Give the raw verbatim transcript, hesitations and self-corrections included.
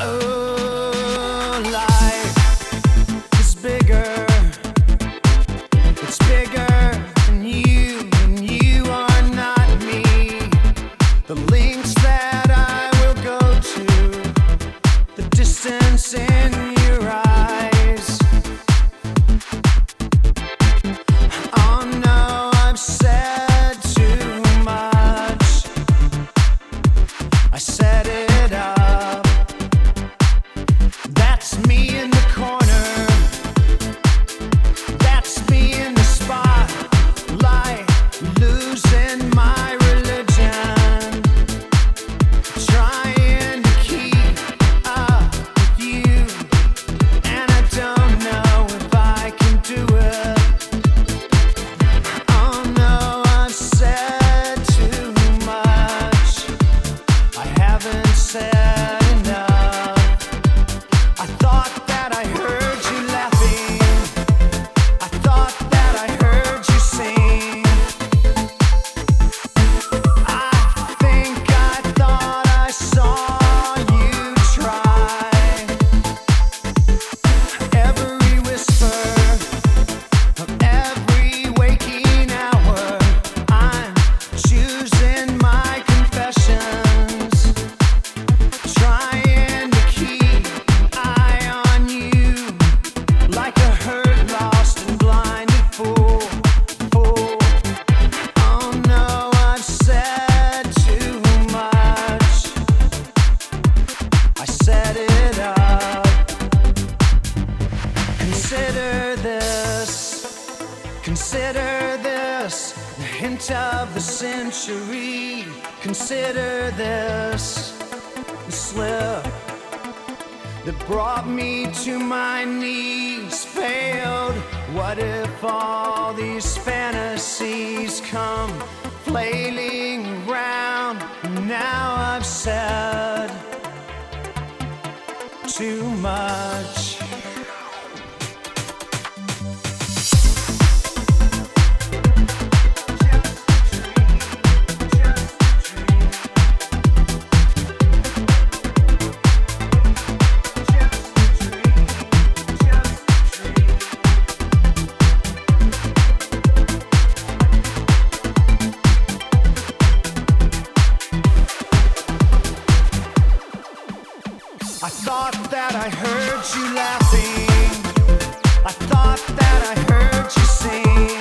Oh, life is bigger. It's bigger than you, and you are not me. The links that I will go to, the distance in your eyes. Oh no, I've said too much. I set it up. That's me in the corner. That's me in the spotlight, losing my religion, trying to keep up with you, and I don't know if I can do it. Oh no, I've said too much. I haven't said enough. I thought that I heard you laughing. I thought that I heard you sing. I think I thought I saw you try. Every whisper of every waking hour, I'm choosing my confessions, trying to keep an eye on you, like a hurt, lost and blinded fool. Fool. Oh no, I've said too much. I set it up. Consider this, consider this, the hint of the century. Consider this, the slip that brought me to my knees failed. What if all these fantasies come flailing around? Now I've said too much. I thought that I heard you laughing. I thought that I heard you sing.